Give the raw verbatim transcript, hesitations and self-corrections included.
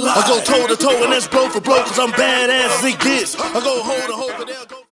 I go toe to toe and that's blow for blow, cause I'm badass as it gets. I go hold to hold.